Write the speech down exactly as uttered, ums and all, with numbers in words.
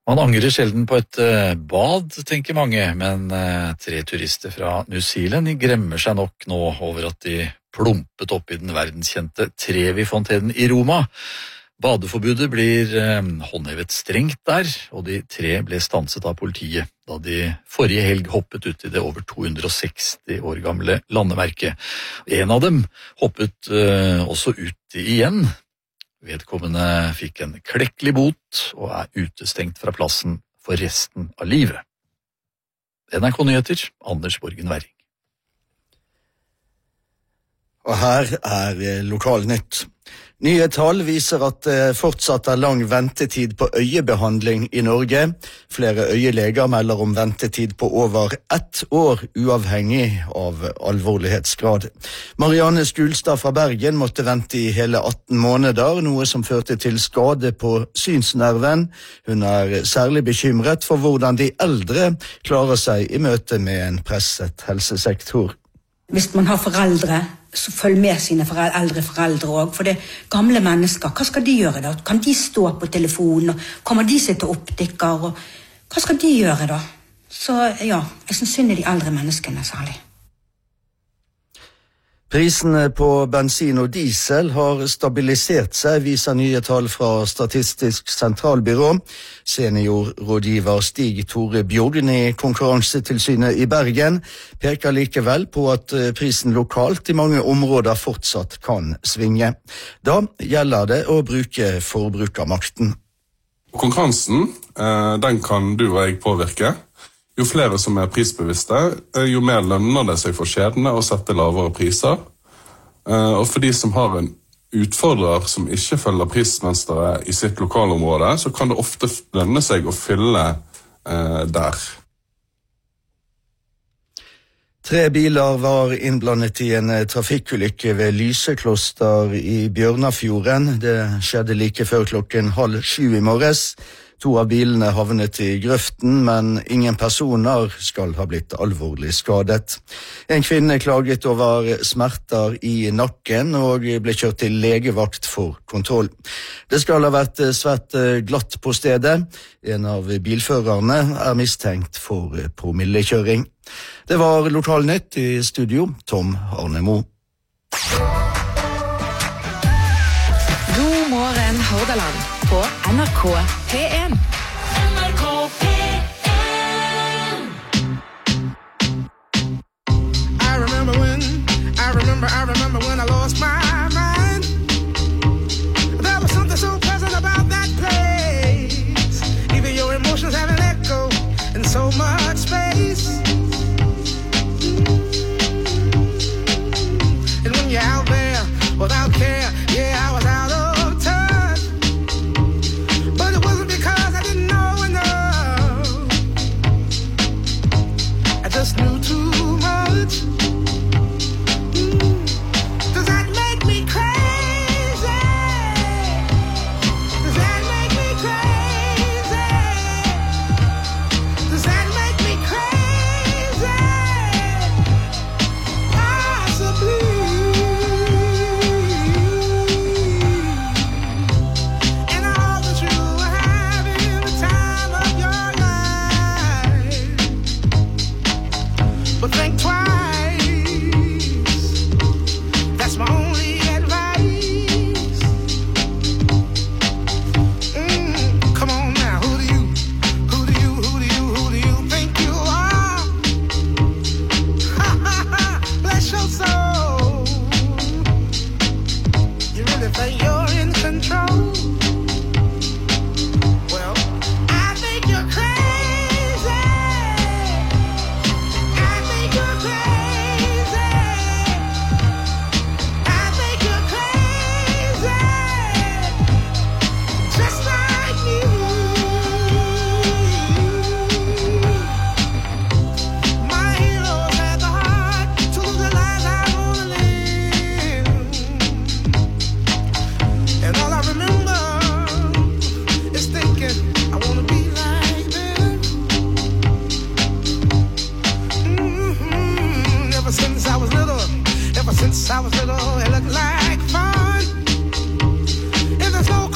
Man angrer sjelden på et uh, bad, tenker mange, men uh, tre turister fra New Zealand gremmer seg nok nå over at de plumpet opp i den verdenskjente Trevi-fontenen i Roma. Badeforbudet blir uh, håndhevet strengt der, og de tre ble stanset av politiet da de forrige helg hoppet ut i det over to hundre og seksti år gamle landemerket. En av dem hoppet uh, også ut igjen. Vedkommende fikk en klekkelig bot og er utestengt fra plassen for resten av livet. N R K Nyheter, Anders Borgen Werring. Og her er Lokalnytt. Nye tall viser at det fortsatt er lang ventetid på øyebehandling i Norge. Flere øyeleger melder om ventetid på over ett år, uavhengig av alvorlighetsgrad. Marianne Skulstad fra Bergen måtte vente i hele atten måneder, noe som førte til skade på synsnerven. Hun er særlig bekymret for hvordan de eldre klarer seg i møte med en presset helsesektor. Hvis man har foreldre, så følg med sine foreldre, eldre foreldre også, for det er gamle mennesker. Hva skal de gjøre da? Kan de stå på telefonen, og kommer de seg til optiker, og hva skal de gjøre da? Så ja, jeg synes synd er de eldre menneskene særlig. Prisene på bensin og diesel har stabilisert seg, viser nye tall fra Statistisk sentralbyrå. Seniorrådgiver Stig Tore Bjorgen i Konkurransetilsynet i Bergen peker likevel på at prisen lokalt i mange områder fortsatt kan svinge. Da gjelder det å bruke forbrukermakten. Konkurransen, den kan du og jeg påvirke. Jo flere som er prisbevisste, jo mer lønner det seg for kjedene å sette lavere priser. Og for de som har en utfordrer som ikke følger prismønsteret i sitt lokalområde, så kan det ofte lønne seg å fylle eh, der. Tre biler var innblandet i en trafikkulykke ved Lysekloster i Bjørnafjorden. Det skjedde like før klokken halv sju i morges. To av bilene havnet i grøften, men ingen personer skal ha blitt alvorlig skadet. En kvinne klaget over smerter i nakken og ble kjørt til legevakt for kontroll. Det skal ha vært svært glatt på stedet. En av bilførerne er mistenkt for promillekjøring. Det var Lokalnytt, i studio Tom Arnemo. God morgen Hordaland på N R K P en. N R K P en. I remember when, I remember, I remember